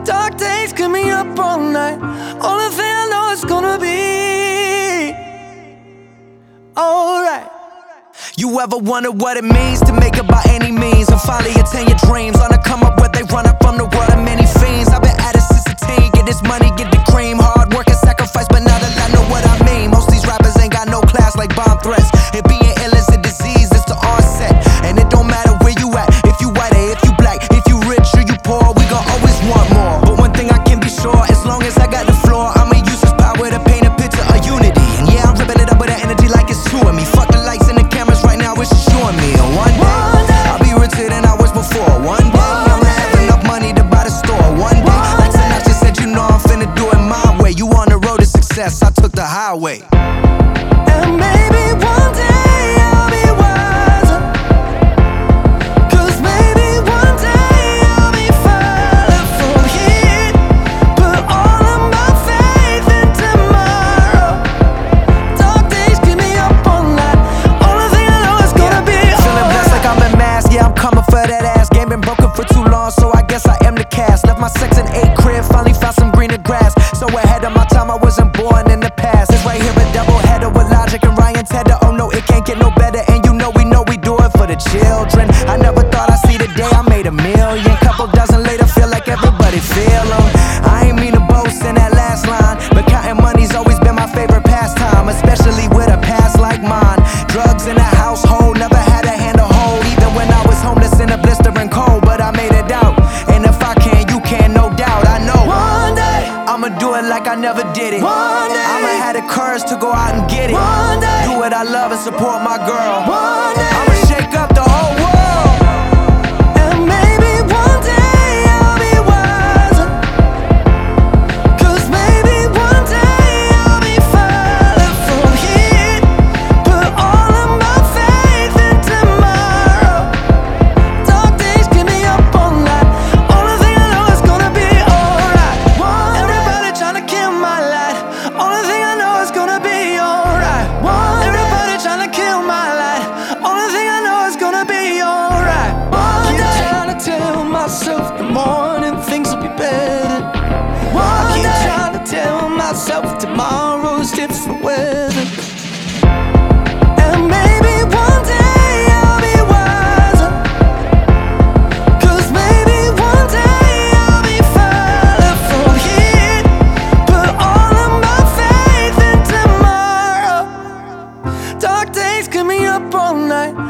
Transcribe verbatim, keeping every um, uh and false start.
Dark days keep me up all night. Only thing I know is gonna be alright. You ever wonder what it means to make it by any means and finally attain your dreams? On the come up where they run up from the world of many fiends. I've been at it since a teen, get this money, get the cream. Hard work and sacrifice, but now that I know what I mean. Most of these rappers ain't got no class like bomb threats. And being ill is a disease, it's the onset. And it don't matter where you at, if you white or if you black, if you rich or you poor, we gon' always want more. But one thing I can be sure, as long as I got the floor, I'ma use this power to paint a picture of unity. And yeah, I'm ripping it up with that energy like it's two of me. Fuck the lights and the cameras right now, it's just you and me. And one day, I'll be richer than I was before. One day, I'ma have enough money to buy the store. One day, like Sinatra said, you know I'm finna do it my way. You on the road to success, I took the highway. And maybe one day I'll be wiser, 'cause maybe one day I'll be further from here. Put all of my faith in tomorrow. Dark days keep me up all night. Only thing I know is gonna be alright. Feeling blessed like I'm in mass, yeah, I'm coming for that ass. Game been broken for too long, so I guess I am the cast. Left my sex in eight crib, finally found some greener grass. So ahead of my time, I wasn't born in the past. It's right here a double header with Logic and Ryan Tedder. Oh no, it can't get no better, and you know we know we do it for the children. I never thought I'd see the day I made a million. Couple dozen later, feel like everybody feel 'em. I ain't mean to boast in that last line, but counting money's always been my favorite pastime, especially with a past like mine. Drugs in the household, never had a hand to hold, even when I was homeless in a blistering cold, but I made it out. And if I can, you can, no doubt. I know One day, I'ma do it like I never did it. One day, I'ma have the courage to go out and get it. One day, do what I love and support my girl. One day, I'ma shake up the whole world. and maybe one day I'll be wiser, 'cause maybe one day I'll be further from here. Put all of my faith in tomorrow. Dark days keep me up all night. Only thing I know is gonna be alright. Everybody tryna kill my light. Only thing I know is gonna be alright. Everybody tryna kill my light. Only thing I know is gonna be alright. Keep trying to tell myself the morning things will be better. I keep trying to tell myself tomorrow's different weather. And maybe one day I'll be wiser, 'cause maybe one day I'll be further from here. Put all of my faith in tomorrow. Dark days keep me up all night.